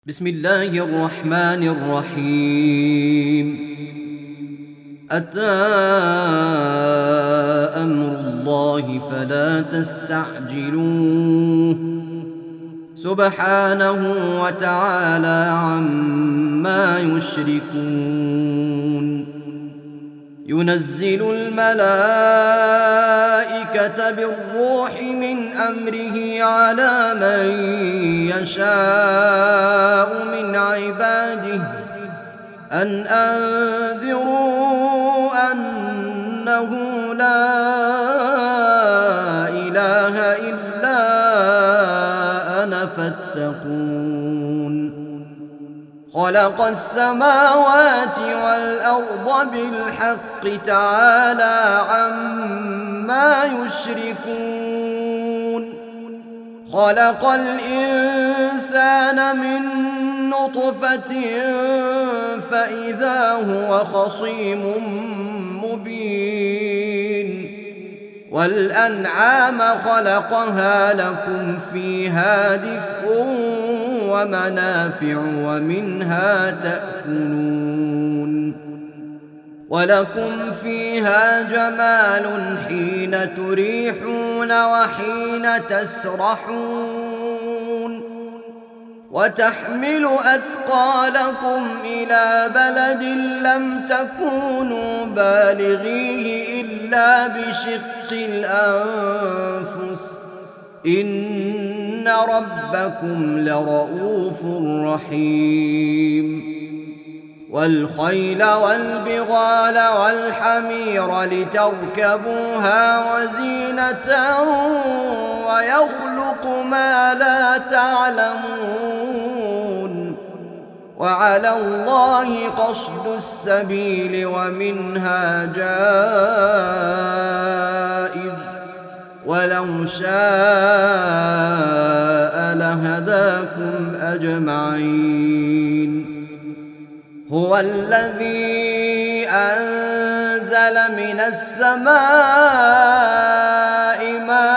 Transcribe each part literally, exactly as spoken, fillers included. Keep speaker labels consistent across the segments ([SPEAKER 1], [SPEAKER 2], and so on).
[SPEAKER 1] بسم الله الرحمن الرحيم. أتى أمر الله فلا تستعجلوه سبحانه وتعالى عما يشركون. ينزل الملائكة بالروح من أمره على من يشاء من عباده أن أنذروا أنه لا إله إلا أنا فاتقون. خلق السماوات والأرض بالحق تعالى عما يشركون. خلق الإنسان من نطفة فإذا هو خصيم مبين. والأنعام خلقها لكم فيها دفء ومنافع ومنها تأكلون. ولكم فيها جمال حين تريحون وحين تسرحون. وتحمل أثقالكم إلى بلد لم تكونوا بالغيه إلا بشق الأنفس إن ربكم لرؤوف رحيم. والخيل والبغال والحمير لتركبوها وزينة ويخلق ما لا تعلمون. وعلى الله قصد السبيل ومنها جائر ولو شاء لهداكم أجمعين. هو الذي أنزل من السماء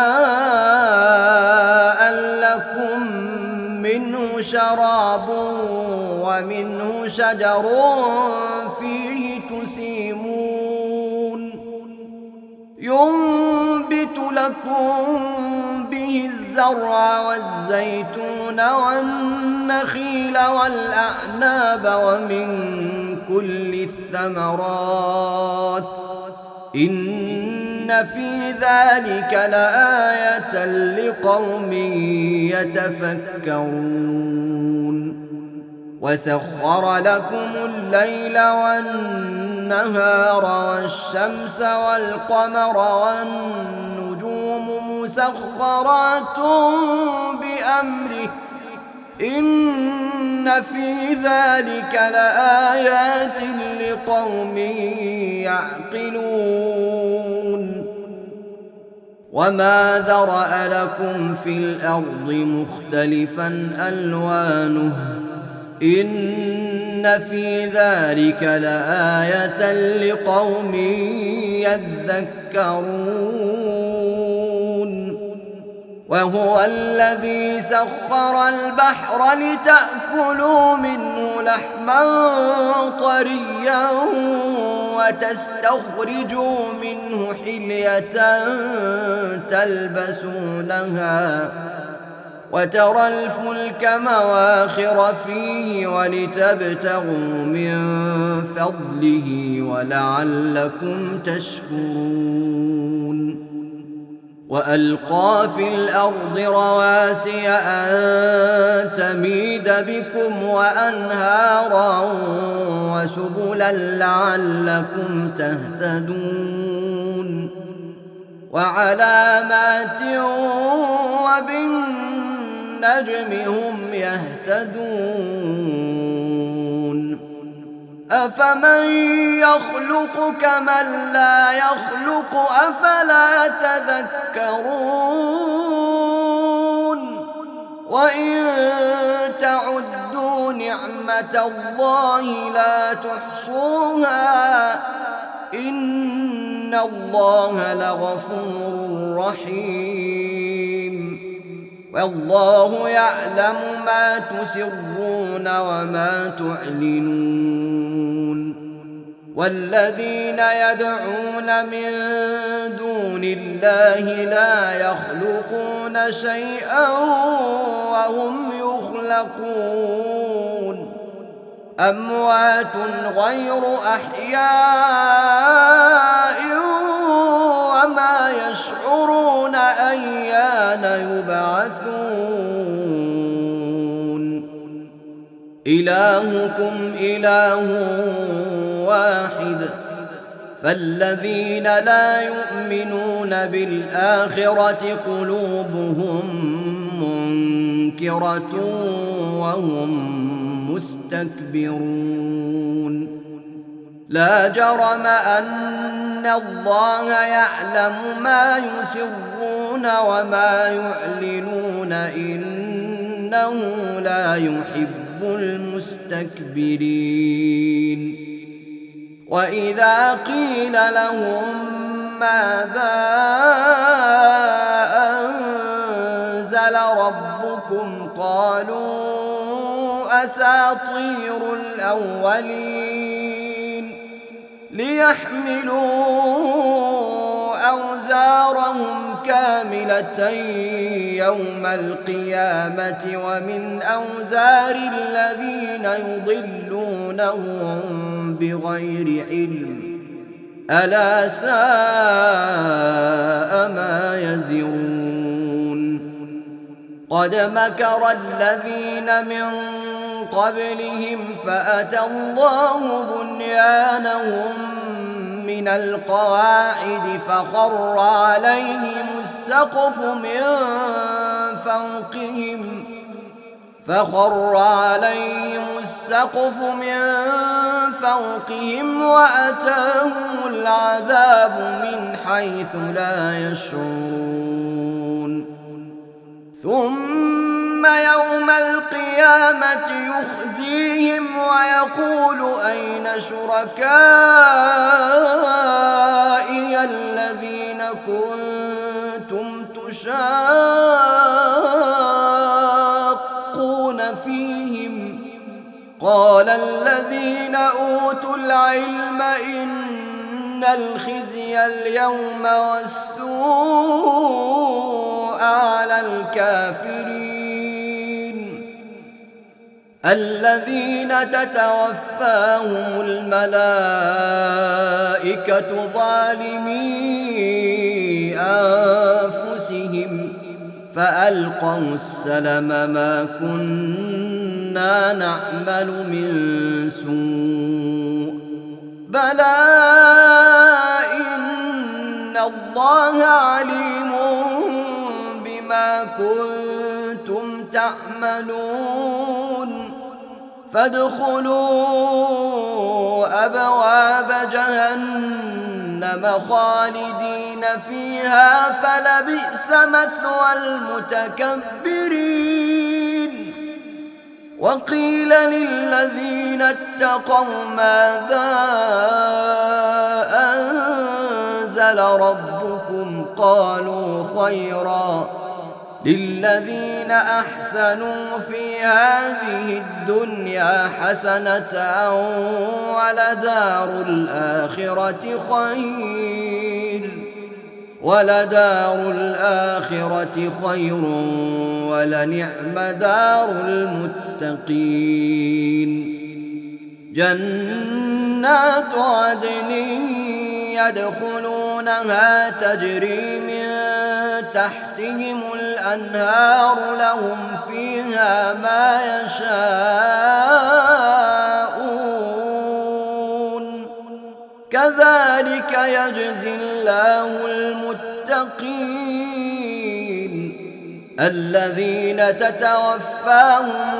[SPEAKER 1] ماء لكم منه شراب ومنه شجر فيه تسيمون. ينبت لكم به الزرع والزيتون والنخيل والأعناب ومن كل الثمرات إن في ذلك لآية لقوم يتفكرون. وسخر لكم الليل والنهار والشمس والقمر والنجوم مسخرات بأمره إن في ذلك لآيات لقوم يعقلون. وما ذرأ لكم في الأرض مختلفا ألوانه إن في ذلك لآية لقوم يذكرون. وهو الذي سخر البحر لتأكلوا منه لحما طريا وتستخرجوا منه حلية تلبسونها وترى الفلك مواخر فيه ولتبتغوا من فضله ولعلكم تشكرون. وألقى في الأرض رواسي أن تميد بكم وأنهارا وسبلا لعلكم تهتدون. وعلامات وبالنجم هم يهتدون. أفمن يخلق كمن لا يخلق أفلا تذكرون. وإن تعدوا نعمة الله لا تحصوها إن الله لغفور رحيم. والله يعلم ما تسرون وما تعلنون والذين يدعون من دون الله لا يخلقون شيئا وهم يخلقون أموات غير أحياء وما يشعرون أيان يبعثون إلهكم إله واحد فالذين لا يؤمنون بالآخرة قلوبهم منكرة وهم مستكبرون لا جرم أن الله يعلم ما يسرون وما يعلنون إنه لا يحب المستكبرين وإذا قيل لهم ماذا أنزل ربكم قالوا أساطير الأولين ليحملوا أوزارهم كاملة يوم القيامة ومن أوزار الذين يضلونهم بغير علم ألا ساء ما يزرون قد مكر الذين من قبلهم فأتى الله بنيانهم من القواعد فخر عليهم السقف من فوقهم فخر عليهم السقف من فوقهم وأتاهم العذاب من حيث لا يشعرون ثم يوم القيامة يخزيهم ويقول أين شركائي الذين كنتم تشاقون فيهم قال الذين أوتوا العلم إن الخزي اليوم والسوء على الكافرين الذين تتوفاهم الملائكة ظالمي أنفسهم فألقوا السلم ما كنا نعمل من سوء بلى إن الله عليم بما كنتم تعملون فادخلوا أبواب جهنم خالدين فيها فلبئس مثوى المتكبرين وقيل للذين اتقوا ماذا أنزل ربكم قالوا خيرا للذين أحسنوا في هذه الدنيا حسنة ولدار الآخرة خير ولدار الآخرة خير ولنعم دار المتقين جنات عدن يدخلونها تجري من تحتهم الأنهار لهم فيها ما يشاءون كذلك يجزي الله المتقين الذين تتوفاهم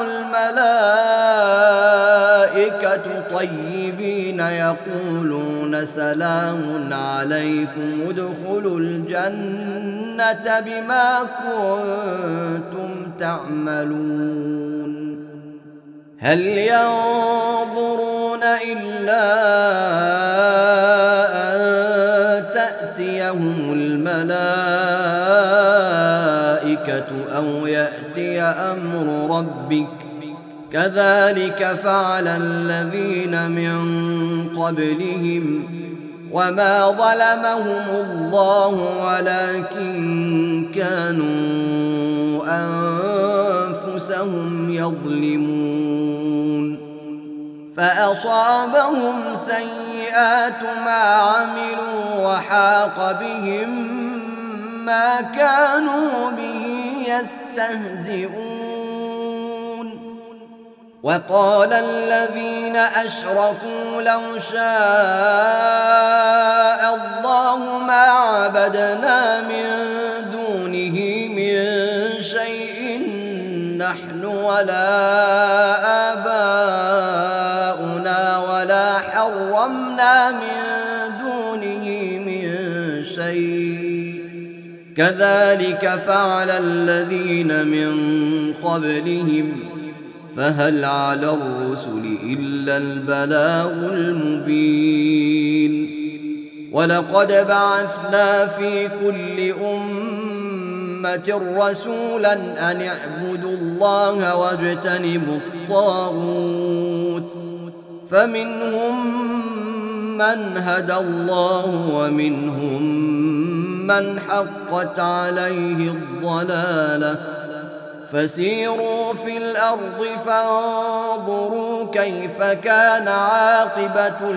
[SPEAKER 1] الملائكة طيبين يقولون سلام عليكم ادخلوا الجنة بما كنتم تعملون هل ينظرون إلا أن تأتيهم الملائكة أو يأتي أمر ربك كذلك فعل الذين من قبلهم وما ظلمهم الله ولكن كانوا أنفسهم يظلمون فأصابهم سيئات ما عملوا وحاق بهم ما كانوا به يستهزئون وقال الذين أشركوا لو شاء الله ما عبدنا من دونه من شيء نحن ولا آباؤنا ولا حرمنا من دونه من شيء كذلك فعل الذين من قبلهم فهل على الرسل إلا البلاغ المبين ولقد بعثنا في كل أمة رسولا أن اعبدوا الله واجتنبوا الطاغوت فمنهم من هدى الله ومنهم من حقت عليه الضلالة فسيروا في الأرض فانظروا كيف كان عاقبة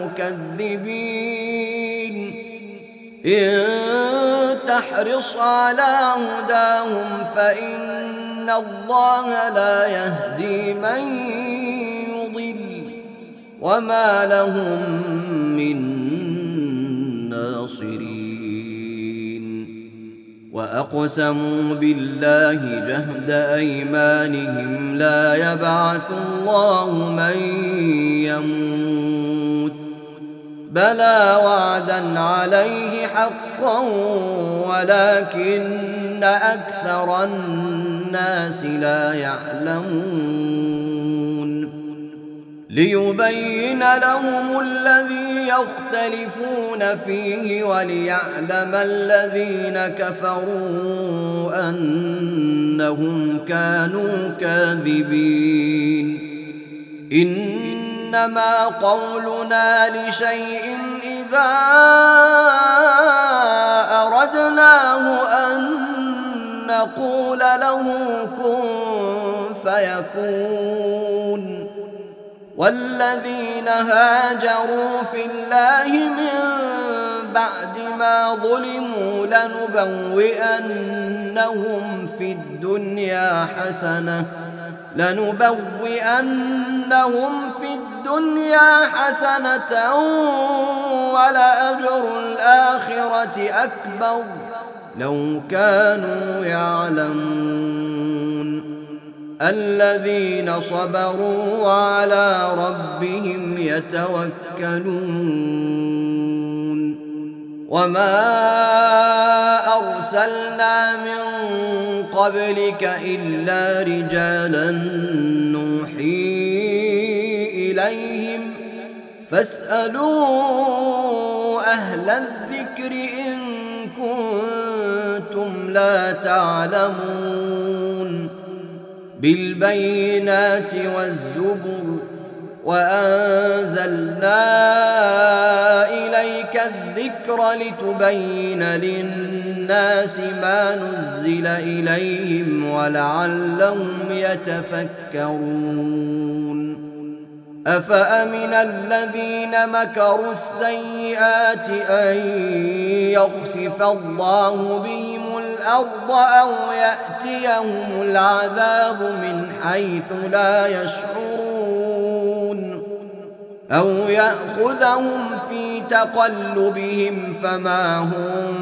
[SPEAKER 1] المكذبين إن تحرص على هداهم فإن الله لا يهدي من يضل وما لهم من ناصرين وأقسموا بالله جهد أيمانهم لا يبعث الله من يموت بلى وعدا عليه حقا ولكن أكثر الناس لا يعلمون ليبين لهم الذي يختلفون فيه وليعلم الذين كفروا أنهم كانوا كاذبين إنما قولنا لشيء إذا أردناه أن نقول له كن فيكون والذين هاجروا في الله من بعد ما ظلموا لنبوئنهم في الدنيا حسنة لنبوئنهم في الدنيا حسنة ولأجر الآخرة أكبر لو كانوا يعلمون الذين صبروا وعلى ربهم يتوكلون وما أرسلنا من قبلك إلا رجالا نوحي إليهم فاسألوا أهل الذكر إن كنتم لا تعلمون بالبينات والزبر وأنزلنا إليك الذكر لتبين للناس ما نزل إليهم ولعلهم يتفكرون أفأمن الذين مكروا السيئات أن يخسف الله بهم الأرض أو يأتيهم العذاب من حيث لا يشعرون أو يأخذهم في تقلبهم فما هم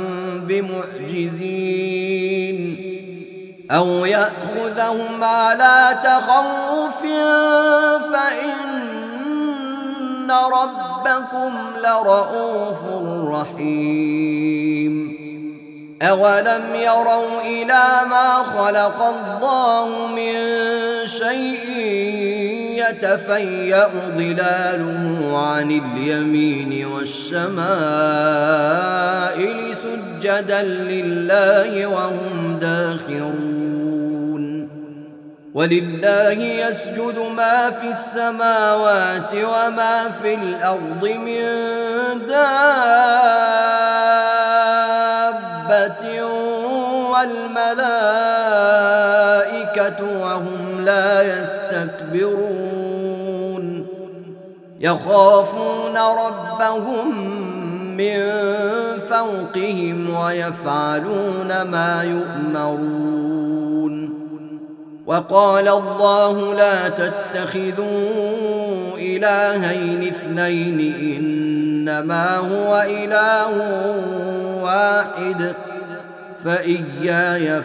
[SPEAKER 1] بمعجزين أو يأخذهم على تخوف فإن ربكم لرؤوف رحيم أولم يروا إلى ما خلق الله من شيء يتفيأ ظلاله عن اليمين والشمائل سجدا لله وهم داخرون ولله يسجد ما في السماوات وما في الأرض من دابة والملائكة وهم لا يستكبرون يخافون ربهم من فوقهم ويفعلون ما يؤمرون. وقال الله لا تتخذوا إلهين اثنين إنما هو إله واحد فإياي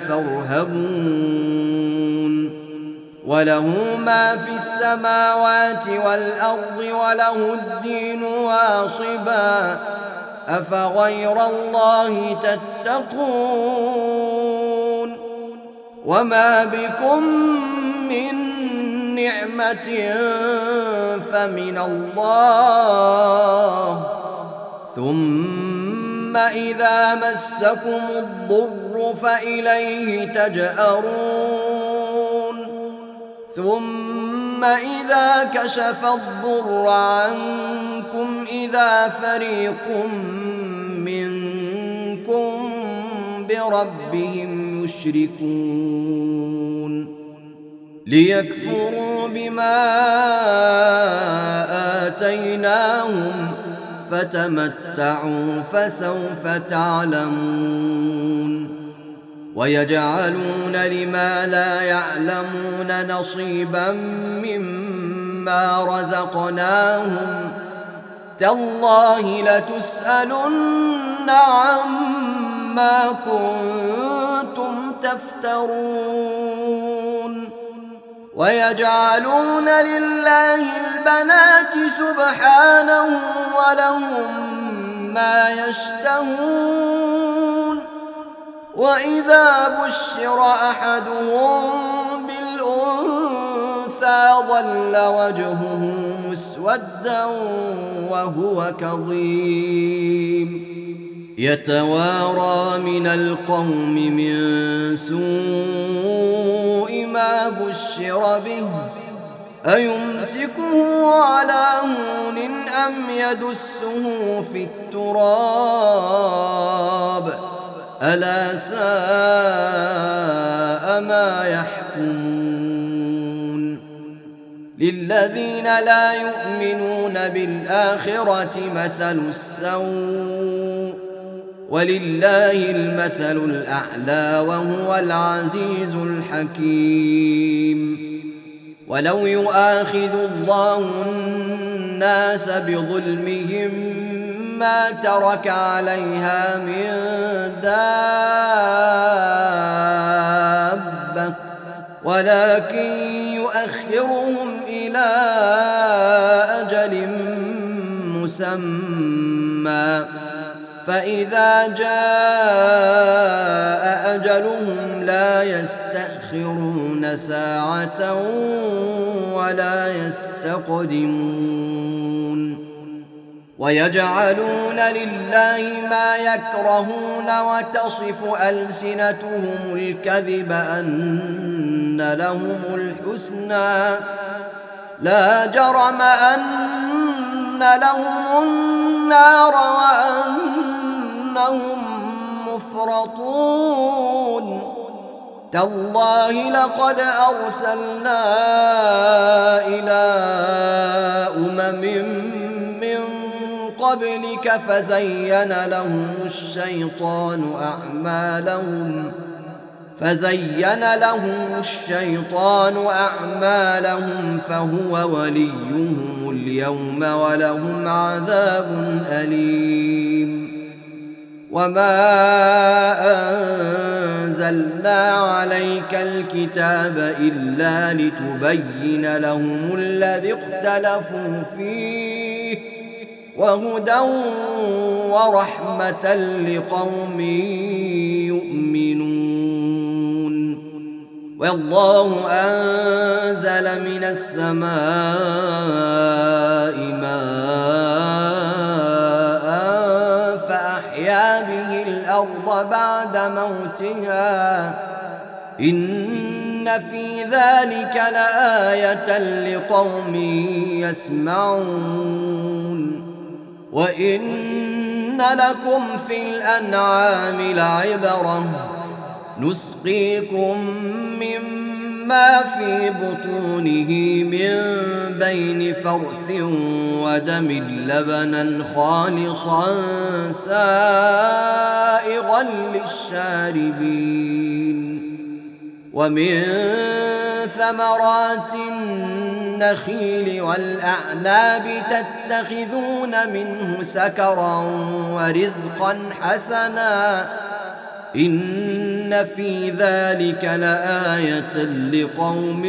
[SPEAKER 1] فارهبون. وله ما في السماوات والأرض وله الدين واصبا أفغير الله تتقون. وما بكم من نعمة فمن الله ثم إذا مسكم الضر فإليه تجأرون ثم إذا كشف الضر عنكم إذا فريق منكم بربهم يشركون ليكفروا بما آتيناهم فتمتعوا فسوف تعلمون. ويجعلون لما لا يعلمون نصيبا مما رزقناهم تالله لتسألن عما كنتم تفترون. ويجعلون لله البنات سبحانه ولهم ما يشتهون. وإذا بشر أحدهم بالأنثى ظل وجهه مسودا وهو كظيم يتوارى من القوم من سوء ما بشر به أيمسكه على هون أم يدسه في التراب ألا ساء ما يحكمون. للذين لا يؤمنون بالآخرة مثل السوء ولله المثل الأعلى وهو العزيز الحكيم. ولو يؤاخذ الله الناس بظلمهم ما ترك عليها من دابة ولكن يؤخرهم إلى أجل مسمى فإذا جاء أجلهم لا يستأخرون ساعة ولا يستقدمون. ويجعلون لله ما يكرهون وتصف ألسنتهم الكذب أن لهم الحسنى لا جرم أن لهم النار وأنهم مفرطون. تالله لقد أرسلنا إلى أمم من قبلك فزين لهم الشيطان أعمالهم فزين لهم الشيطان أعمالهم فهو وليهم اليوم ولهم عذاب أليم. وما أنزلنا عليك الكتاب إلا لتبين لهم الذي اختلفوا فيه وهدى ورحمة لقوم يؤمنون. والله أنزل من السماء ماء فأحيا به الأرض بعد موتها إن في ذلك لآية لقوم يسمعون وإن لكم في الأنعام لعبرة نسقيكم مما في بطونه من بين فرث ودم لبنا خالصا سائغا للشاربين ومن ثمرات النخيل والأعناب تتخذون منه سكرا ورزقا حسنا إن في ذلك لآية لقوم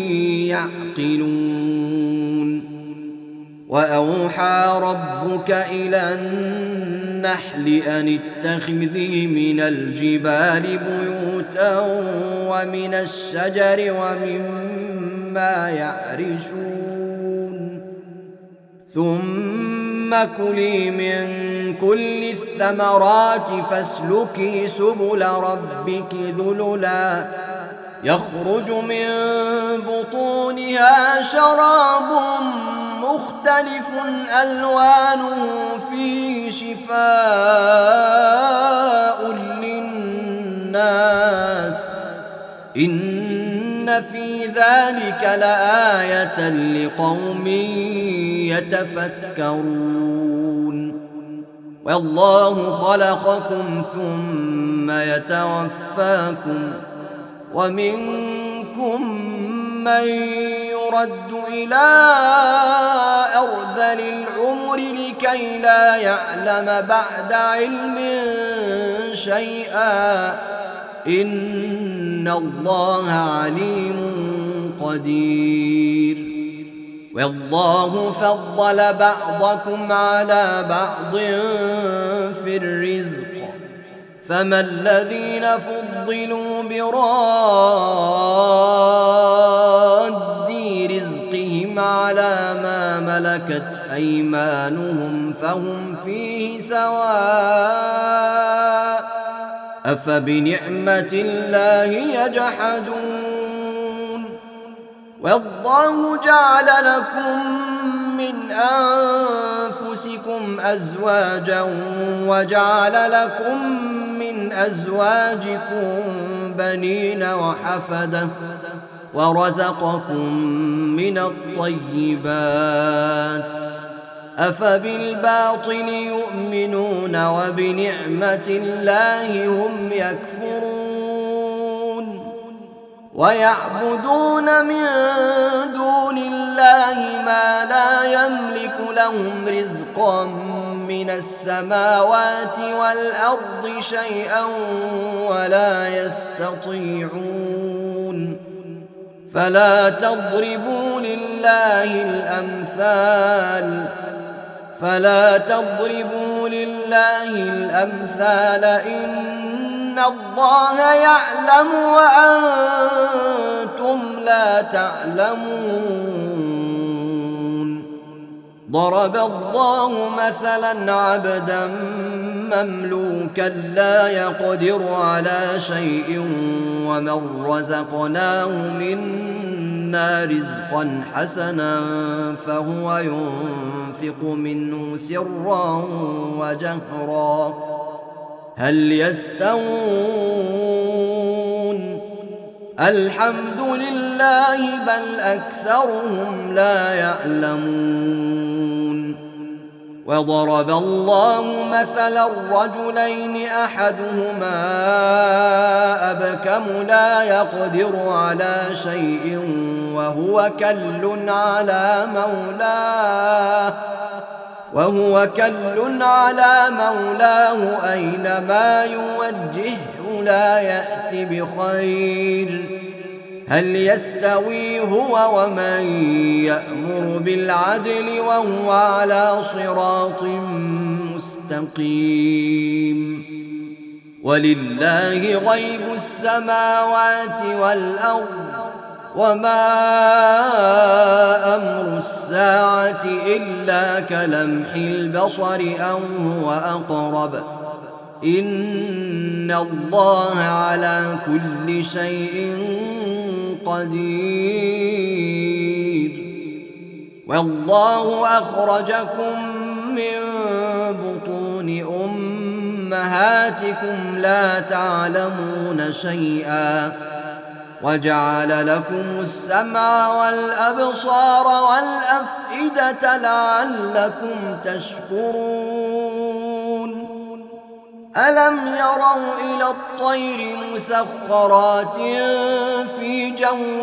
[SPEAKER 1] يعقلون وأوحى ربك إلى النحل أن اتخذي من الجبال بيوتا ومن الشجر ومما يعرشون ثم كلي من كل الثمرات فاسلكي سبل ربك ذللا يخرج من بطونها شراب مختلف ألوانه فيه شفاء للناس إن في ذلك لآية لقوم يتفكرون والله خلقكم ثم يتوفاكم ومنكم من يرد إلى أرذل العمر لكي لا يعلم بعد علم شيئا إن الله عليم قدير والله فضل بعضكم على بعض في الرزق فما الذين فضلوا براد رزقهم على ما ملكت أيمانهم فهم فيه سواء أفبنعمة الله يجحدون والله جعل لكم من أنفسكم أزواجا وجعل لكم من أزواجكم بنين وحفدة ورزقكم من الطيبات أفبالباطل يؤمنون وبنعمة الله هم يكفرون ويعبدون من دون الله ما لا يملك لهم رزقا من السماوات والأرض شيئا ولا يستطيعون فلا تضربوا لله الأمثال فلا تضربوا لله الأمثال إن الله يعلم وأنتم لا تعلمون ضرب الله مثلا عبدا مملوكا لا يقدر على شيء ومن رزقناه منا رزقا حسنا فهو ينفق منه سرا وجهرا هل يستوون الحمد لله بل أكثرهم لا يعلمون وضرب الله مثلا رجلين أحدهما أبكم لا يقدر على شيء وهو كل على مولاه وهو كل على مولاه أينما يوجهه لا يأتي بخير هل يستوي هو ومن يأمر بالعدل وهو على صراط مستقيم ولله غيب السماوات والأرض وما أمر الساعة إلا كلمح البصر أو هو أقرب إن الله على كل شيء قدير. والله أخرجكم من بطون أمهاتكم لا تعلمون شيئا وجعل لكم السمع والأبصار والأفئدة لعلكم تشكرون. ألم يروا إلى الطير مسخرات في جو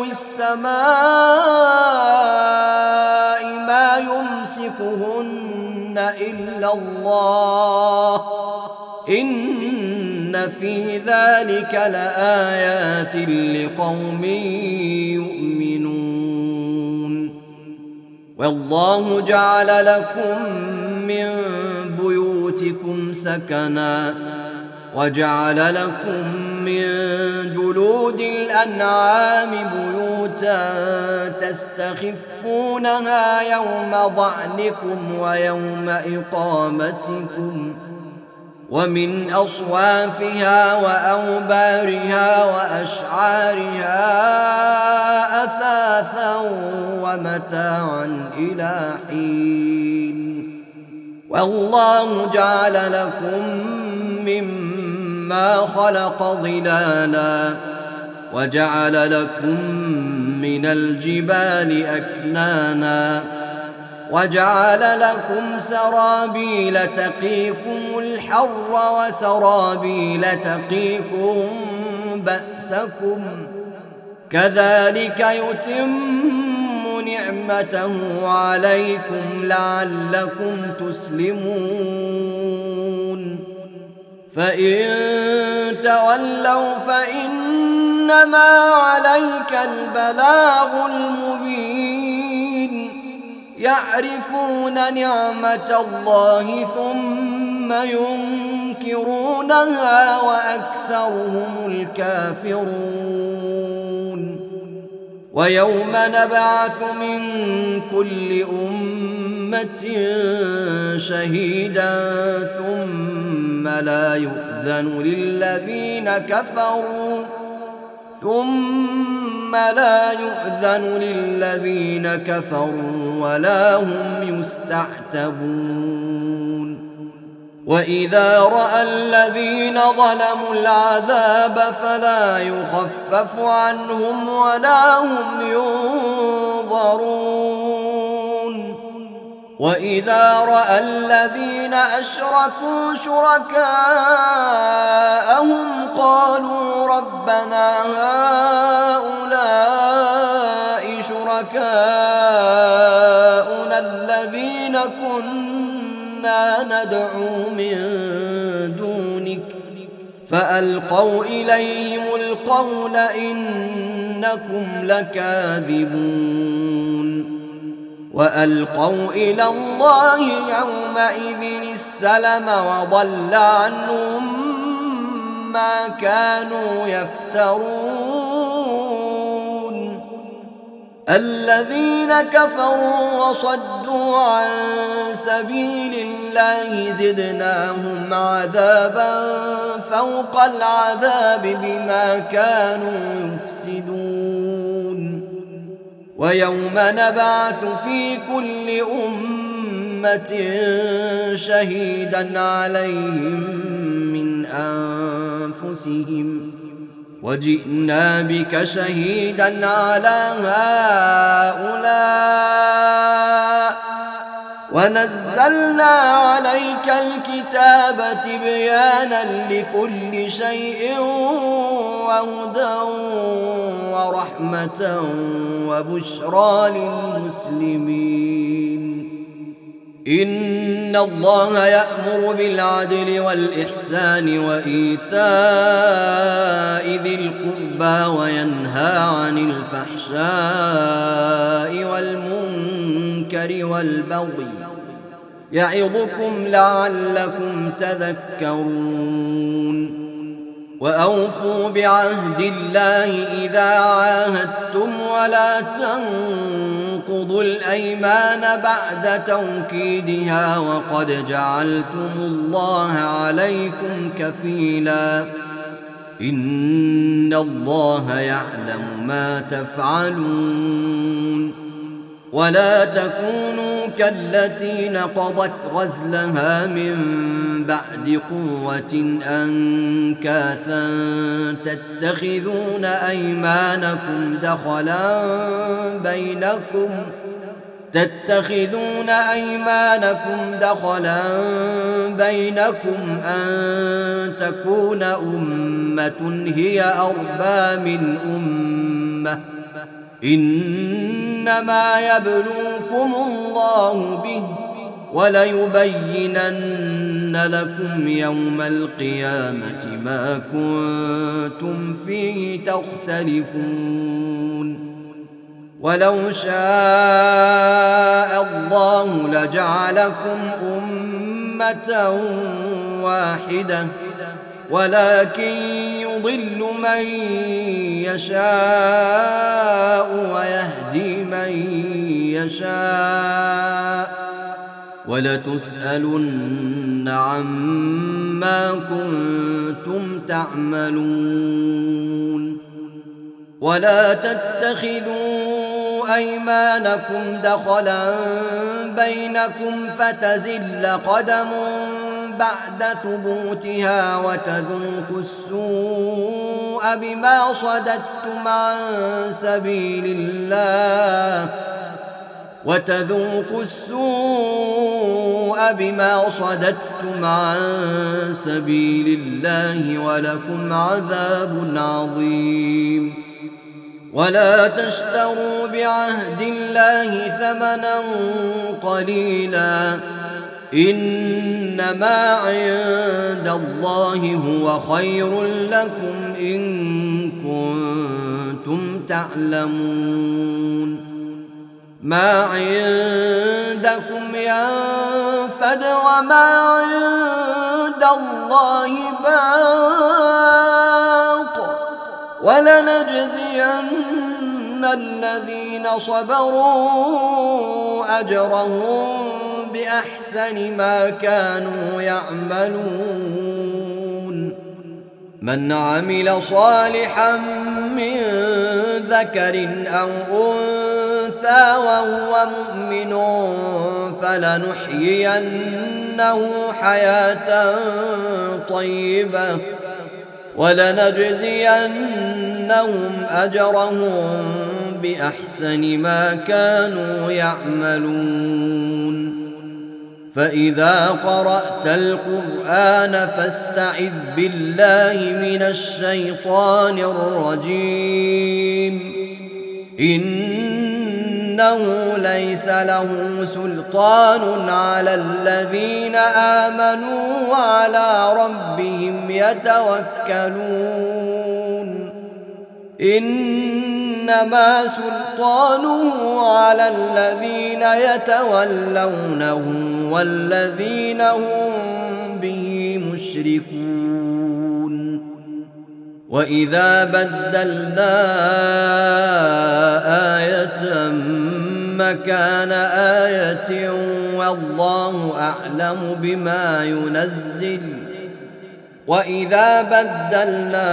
[SPEAKER 1] السماء ما يمسكهن إلا الله إن في ذلك لآيات لقوم يؤمنون. والله جعل لكم من بيوتكم سكنا وجعل لكم من جلود الأنعام بيوتا تستخفونها يوم ظعنكم ويوم إقامتكم ومن أصوافها وأوبارها وأشعارها أثاثا ومتاعا إلى حين. والله جعل لكم مما خلق ظلالا وجعل لكم من الجبال أكنانا وجعل لكم سرابيل تقيكم الحر وسرابيل تقيكم بأسكم كذلك يتم نعمته عليكم لعلكم تسلمون. فإن تولوا فإنما عليك البلاغ المبين. يعرفون نعمة الله ثم ينكرونها وأكثرهم الكافرون. ويوم نبعث من كل أمة شهيدا ثم لا يؤذن للذين كفروا ثم لا يؤذن للذين كفروا ولا هم يستعتبون. وإذا رأى الذين ظلموا العذاب فلا يخفف عنهم ولا هم ينظرون. وإذا رأى الذين أشركوا شركاءهم قالوا ربنا هؤلاء شركاؤنا الذين كنا ندعو من دونك فألقوا إليهم القول إنكم لكاذبون. وألقوا إلى الله يومئذ السلم وضل عنهم ما كانوا يفترون. الذين كفروا وصدوا عن سبيل الله زدناهم عذابا فوق العذاب بما كانوا يفسدون. ويوم نبعث في كل أمة شهيدا عليهم من أنفسهم وجئنا بك شهيدا على هؤلاء ونزلنا عليك الكتاب تبيانا لكل شيء وهدى ورحمة وبشرى للمسلمين. إن الله يأمر بالعدل والإحسان وإيتاء ذي القربى وينهى عن الفحشاء والمنكر والبغي يعظكم لعلكم تذكرون. وأوفوا بعهد الله إذا عاهدتم ولا تنقضوا الأيمان بعد توكيدها وقد جعلتم الله عليكم كفيلا إن الله يعلم ما تفعلون. ولا تكونوا كالتي نقضت غزلها من بعد قوة أنكاثا تتخذون أيمانكم دخلا بينكم تتخذون أيمانكم دخلا بينكم أن تكون أمة هي أربى من أمة إنما يبلوكم الله به وليبينن لكم يوم القيامة ما كنتم فيه تختلفون. ولو شاء الله لجعلكم أمة واحدة ولكن يضل من يشاء ويهدي من يشاء ولتسألن عما كنتم تعملون. ولا تتخذوا أيمانكم دخلا بينكم فتزل قدم بعد ثبوتها وتذوقوا السوء بما صددتم عن سبيل الله وتذوقوا السوء بما صددتم عن سبيل الله ولكم عذاب عظيم. ولا تشتروا بعهد الله ثمنا قليلا إنما عند الله هو خير لكم إن كنتم تعلمون. ما عندكم ينفد وما عند الله باق ولنجزين الذين صبروا أجرهم بأحسن ما كانوا يعملون. من عمل صالحا من ذكر أو أنثى وهو مؤمن فلنحيينه حياة طيبة ولنجزينهم أجرهم بأحسن ما كانوا يعملون. فإذا قرأت القرآن فاستعذ بالله من الشيطان الرجيم إنه ليس له سلطان على الذين آمنوا وعلى ربهم يتوكلون. إنما سلطانه على الذين يتولونه والذين هم به مشركون. وإذا بدلنا آية مكان آية والله أعلم بما ينزل وإذا بدلنا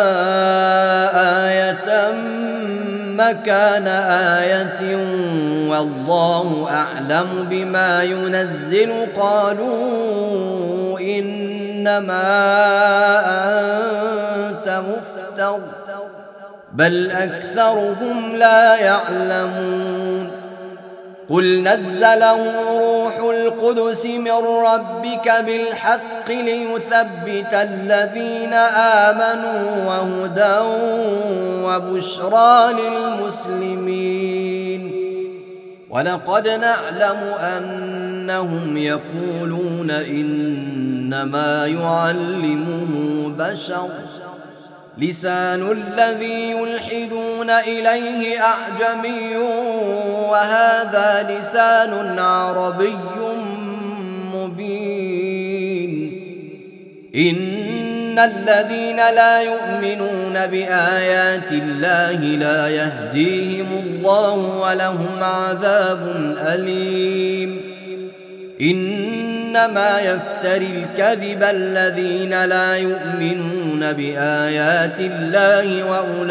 [SPEAKER 1] آية مكان آية والله أعلم بما ينزل قالوا إنما أنت مفتر بل أكثرهم لا يعلمون. قل نزله روح القدس من ربك بالحق ليثبت الذين آمنوا وهدى وبشرى للمسلمين. ولقد نعلم أنهم يقولون إنما يعلمه بشر لسان الذي يلحدون إليه أعجمي وهذا لسان عربي مبين. إن الذين لا يؤمنون بآيات الله لا يهديهم الله ولهم عذاب أليم. إن إنما يفتري الكذب الذين لا يؤمنون بآيات الله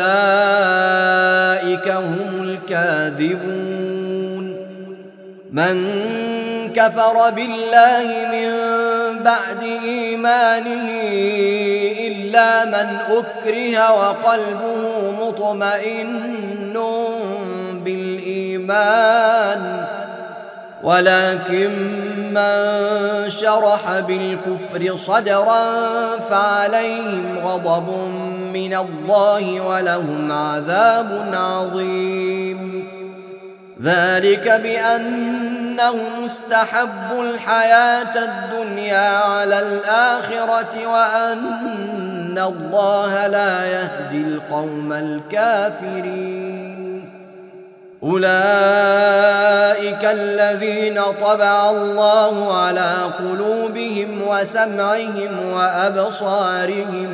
[SPEAKER 1] وأولئك هم الكاذبون. من كفر بالله من بعد إيمانه إلا من أكره وقلبه مطمئن بالإيمان، ولكن من شرح بالكفر صدرا فعليهم غضب من الله ولهم عذاب عظيم. ذلك بأنهم استحبوا الحياة الدنيا على الآخرة وأن الله لا يهدي القوم الكافرين. أولئك الذين طبع الله على قلوبهم وسمعهم وأبصارهم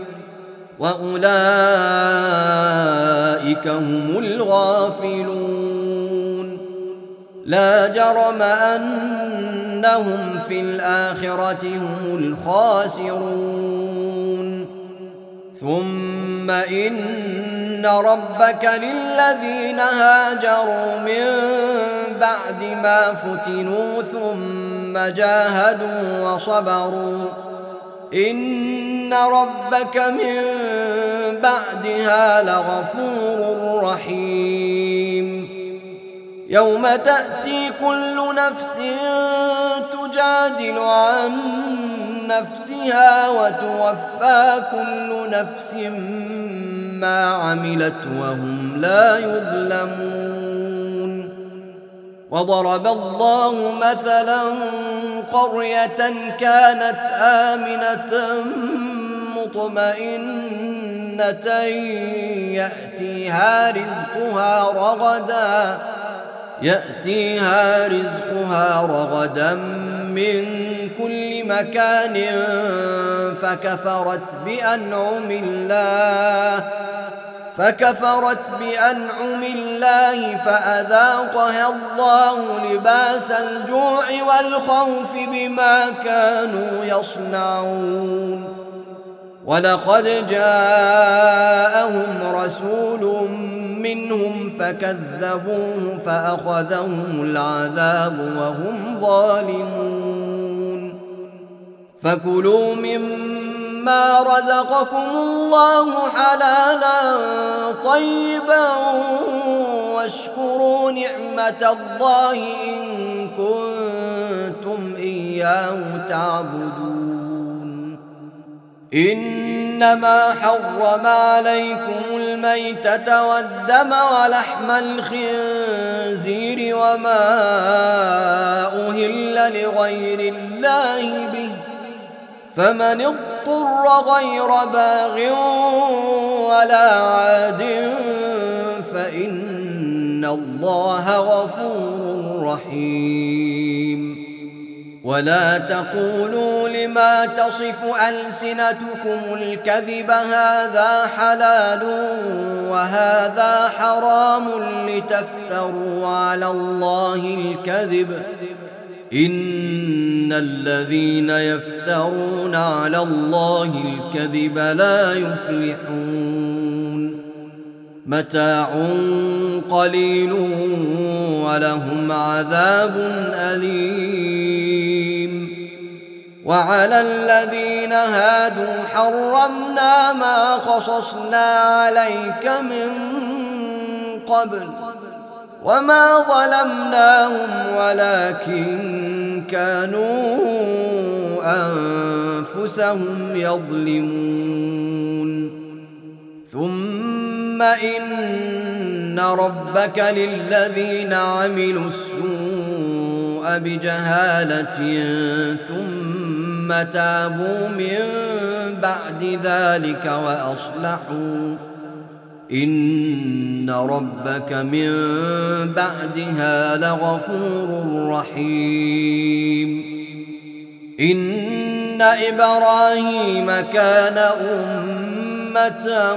[SPEAKER 1] وأولئك هم الغافلون. لا جرم أنهم في الآخرة هم الخاسرون. ثم إن ربك للذين هاجروا من بعد ما فتنوا ثم جاهدوا وصبروا إن ربك من بعدها لغفور رحيم. يوم تأتي كل نفس تجادل عن نفسها وتوفى كل نفس ما عملت وهم لا يظلمون. وضرب الله مثلا قرية كانت آمنة مطمئنة يأتيها رزقها رغدا يأتيها رزقها رغدا من كل مكان فكفرت بأنعم الله فكفرت بأنعم الله فأذاقها الله لباس الجوع والخوف بما كانوا يصنعون. ولقد جاءهم رسول منهم فكذبوه فأخذهم العذاب وهم ظالمون. فكلوا مما رزقكم الله حلالا طيبا واشكروا نعمة الله إن كنتم إياه تعبدون. إنما حرم عليكم الميتة والدم ولحم الخنزير وما أهل لغير الله به، فمن اضطر غير باغ ولا عاد فإن الله غفور رحيم. ولا تقولوا لما تصف ألسنتكم الكذب هذا حلال وهذا حرام لتفتروا على الله الكذب، إن الذين يفترون على الله الكذب لا يفلحون. متاع قليل ولهم عذاب أليم. وعلى الذين هادوا حرمنا ما قصصنا عليك من قبل وما ظلمناهم ولكن كانوا أنفسهم يظلمون. ثم إن ربك للذين عملوا السوء بجهالة ثم تابوا من بعد ذلك وأصلحوا إن ربك من بعدها لغفور رحيم. إن إبراهيم كان أمة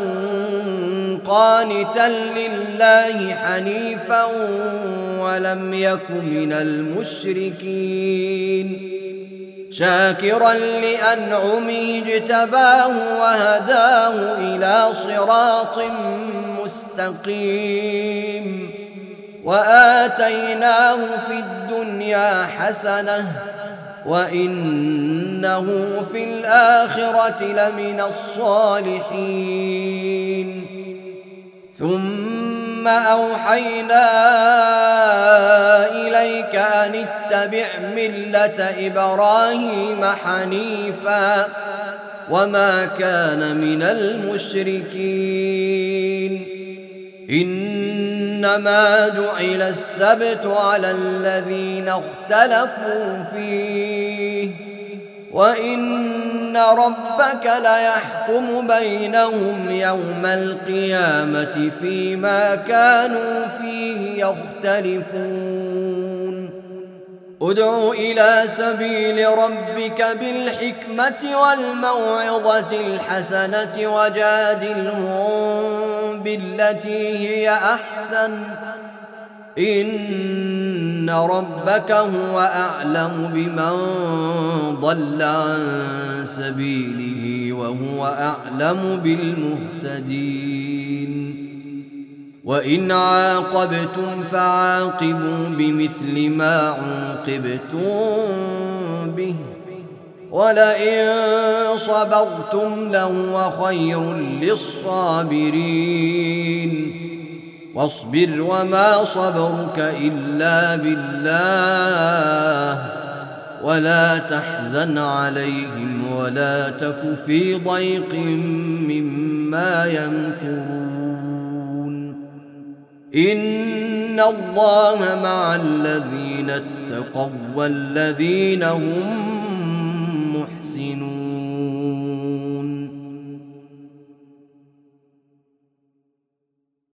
[SPEAKER 1] قانتا لله حنيفا ولم يك من المشركين. شاكرا لأنعمه اجتباه وهداه إلى صراط مستقيم وآتيناه في الدنيا حسنة وإنه في الآخرة لمن الصالحين ثم أوحينا إليك أن اتبع ملة إبراهيم حنيفا وما كان من المشركين إنما جعل السبت على الذين اختلفوا فيه وإن ربك ليحكم بينهم يوم القيامة فيما كانوا فيه يختلفون ادع إلى سبيل ربك بالحكمة والموعظة الحسنة وجادلهم بالتي هي أحسن إن ربك هو أعلم بمن ضل عن سبيله وهو أعلم بالمهتدين وإن عاقبتم فعاقبوا بمثل ما عوقبتم به ولئن صبرتم لهو خير للصابرين واصبر وما صبرك إلا بالله ولا تحزن عليهم ولا تك في ضيق مما يمكرون إن الله مع الذين اتقوا والذين هم